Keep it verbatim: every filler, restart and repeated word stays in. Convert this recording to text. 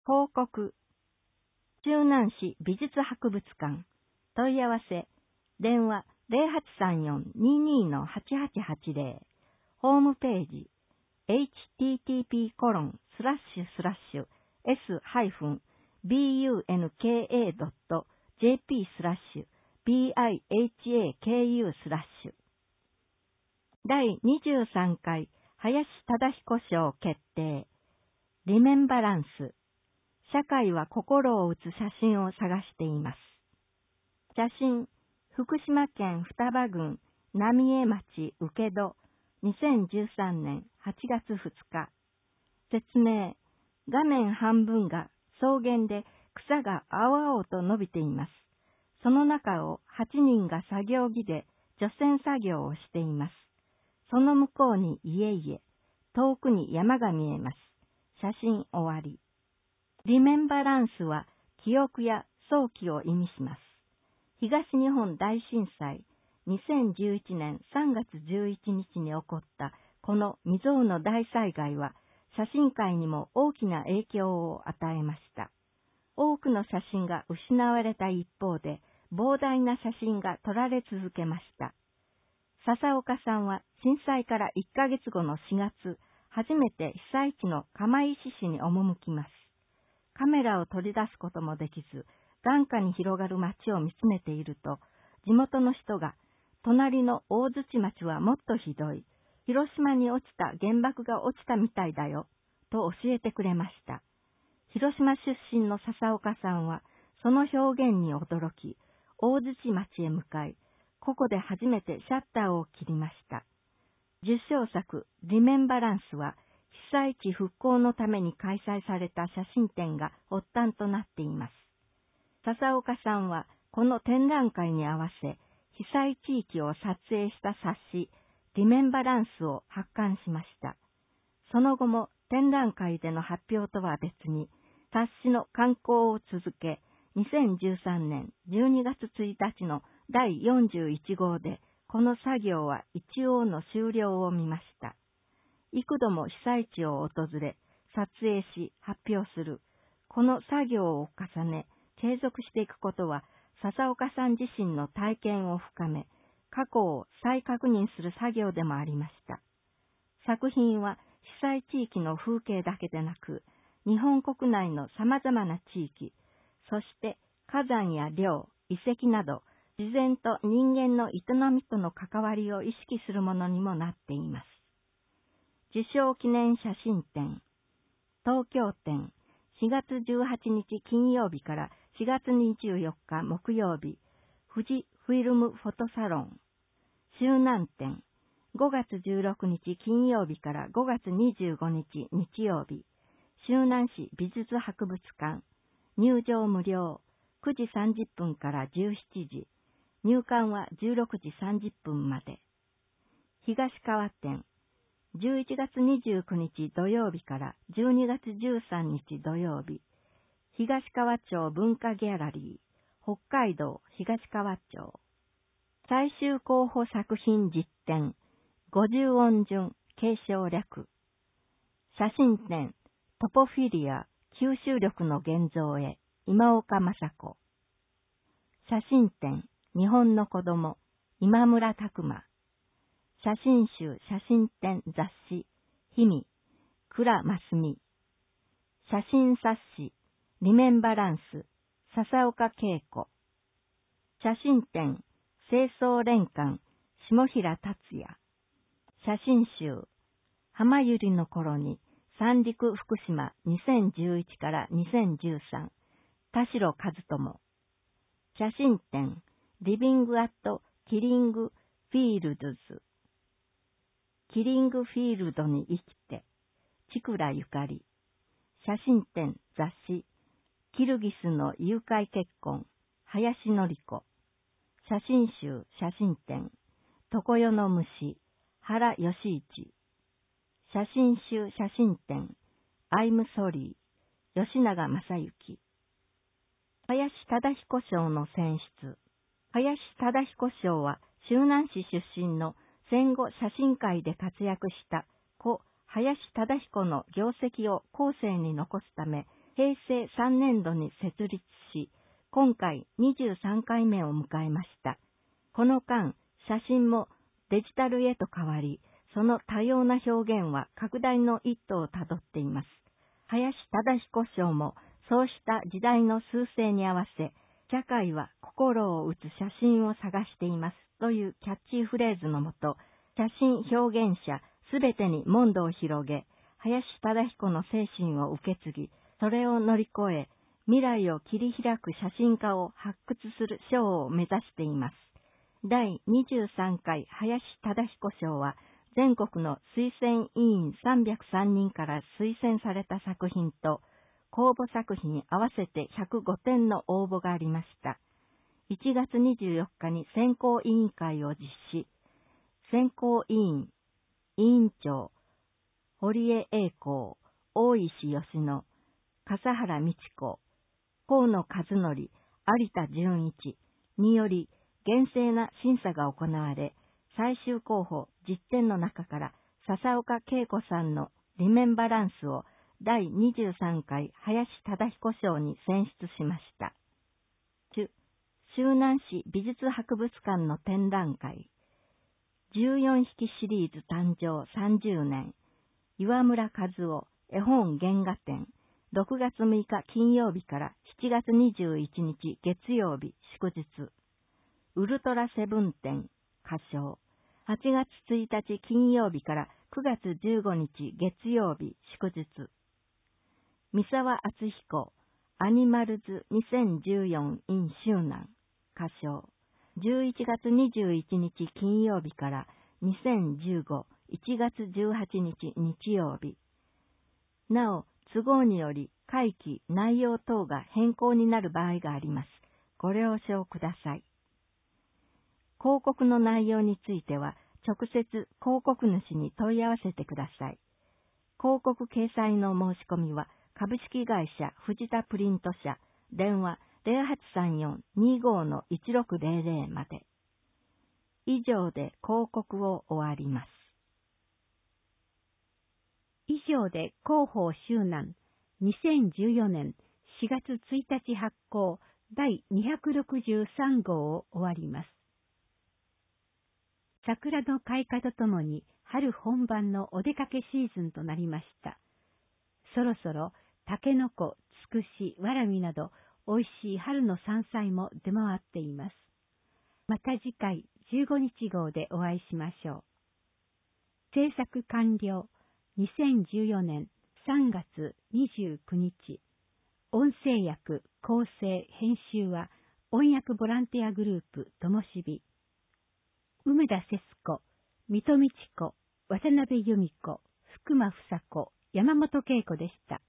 広告。周南市美術博物館。問い合わせ。電話 ゼロはちさんよん にーにー はちはちはちゼロ。ホームページ。エイチティーティーピーコロンスラッシュスラッシュエスハイフンビーユーエヌケーエードットジェーピースラッシュビーアイエイチエーケーユースラッシュ。だいにじゅうさんかい林忠彦賞決定。リメンバランス。社会は心を打つ写真を探しています。写真、福島県双葉郡浪江町請戸、にせんじゅうさんねんはちがつふつか。説明、画面半分が草原で草が青々と伸びています。その中をはちにんが作業着で除染作業をしています。その向こうに家々、遠くに山が見えます。写真終わり。リメンバランスは記憶や想起を意味します。東日本大震災にせんじゅういちねんさんがつじゅういちにちに起こったこの未曾有の大災害は写真界にも大きな影響を与えました。多くの写真が失われた一方で膨大な写真が撮られ続けました。笹岡さんは震災からいっかげつごのしがつ、初めて被災地の釜石市に赴きます。カメラを取り出すこともできず、眼下に広がる町を見つめていると、地元の人が、隣の大槌町はもっとひどい、広島に落ちた原爆が落ちたみたいだよ、と教えてくれました。広島出身の笹岡さんは、その表現に驚き、大槌町へ向かい、ここで初めてシャッターを切りました。受賞作、リメンバランスは、被災地復興のために開催された写真展が発端となっています。笹岡さんは、この展覧会に合わせ、被災地域を撮影した冊子、リメンバランスを発刊しました。その後も展覧会での発表とは別に、冊子の刊行を続け、にせんじゅうさんねんじゅうにがつついたちのだいよんじゅういちごうで、この作業は一応の終了を見ました。幾度も被災地を訪れ、撮影し発表する。この作業を重ね、継続していくことは、笹岡さん自身の体験を深め、過去を再確認する作業でもありました。作品は被災地域の風景だけでなく、日本国内の様々な地域、そして火山や陵、遺跡など、自然と人間の営みとの関わりを意識するものにもなっています。受賞記念写真展、東京展、しがつじゅうはちにち金曜日からしがつにじゅうよっか木曜日、富士フィルムフォトサロン、周南展、ごがつじゅうろくにち金曜日からごがつにじゅうごにち日曜日、周南市美術博物館、入場無料、くじさんじゅっぷんからじゅうしちじ、入館はじゅうろくじさんじゅっぷんまで。東川展、じゅういちがつにじゅうくにち土曜日からじゅうにがつじゅうさんにち土曜日、東川町文化ギャラリー、北海道東川町。最終候補作品実展、五十音順継承略。写真展、トポフィリア、吸収力の現像へ、今岡雅子。写真展、日本の子供、今村拓馬。写真集写真展雑誌、ひみ、倉真澄。写真冊子、リメンバランス、笹岡恵子。写真展、清掃連館、下平達也。写真集、浜百合の頃に、三陸福島にせんじゅういちからにせんじゅうさん、田代和友。写真展、リビングアットキリングフィールドズ。キリングフィールドに生きて、千倉ゆかり。写真展雑誌、キルギスの誘拐結婚、林典子。写真集写真展、常世の虫、原義一。写真集写真展、アイムソリー、吉永正幸。林忠彦賞の選出。林忠彦賞は周南市出身の戦後写真界で活躍した故林忠彦の業績を後世に残すため、 へいせいさんねんどに設立し、今回にじゅうさんかいめを迎えました。この間、写真もデジタルへと変わり、その多様な表現は拡大の一途をたどっています。林忠彦賞もそうした時代の趨勢に合わせ、社会は心を打つ写真を探していますというキャッチーフレーズのもと、写真表現者すべてに門戸を広げ、林忠彦の精神を受け継ぎ、それを乗り越え、未来を切り開く写真家を発掘する賞を目指しています。だいにじゅうさんかい林忠彦賞は、全国の推薦委員さんびゃくさんにんから推薦された作品と、公募作品合わせてひゃくごてんの応募がありました。いちがつにじゅうよっかに選考委員会を実施。選考委員、委員長、堀江栄光、大石義野、笠原道子、河野和則、有田純一により厳正な審査が行われ、最終候補じゅってんの中から笹岡恵子さんのリメンバランスをだいにじゅうさんかい林忠彦賞に選出しました。周南市美術博物館の展覧会。じゅうよんひきシリーズ誕生さんじゅうねん。岩村和夫絵本原画展。ろくがつむいか金曜日からしちがつにじゅういちにち月曜日祝日。ウルトラセブン展歌唱。はちがつついたち金曜日からくがつじゅうごにち月曜日祝日。三沢敦彦アニマルズにせんじゅうよん in 周南歌唱。じゅういちがつにじゅういちにち金曜日からにせんじゅうご いちがつじゅうはちにち日曜日。なお、都合により会期、内容等が変更になる場合があります。ご了承ください。広告の内容については、直接広告主に問い合わせてください。広告掲載の申し込みは、株式会社藤田プリント社、電話 ゼロはちさんよん にご のいちろくゼロゼロ まで。以上で広告を終わります。 以上で広報周南にせんじゅうよねんしがつついたち発行だいにひゃくろくじゅうさんごうを終わります。桜の開花とともに春本番のお出かけシーズンとなりました。そろそろタケノコ、ツクシ、ワラミなど美味しい春の山菜も出回っています。また次回じゅうごにちごうでお会いしましょう。制作完了にせんじゅうよねんさんがつにじゅうくにち。音声訳、構成、編集は音訳ボランティアグループともしび。梅田節子、水戸美智子、渡辺由美子、福間房子、山本恵子でした。